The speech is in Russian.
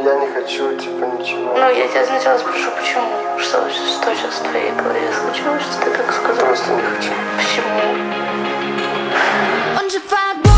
я не хочу, типа, ничего. Ну, я тебя сначала спрошу, почему? Что сейчас в твоей голове случилось, что ты так сказал? Просто не хочу. Почему? Он же факт.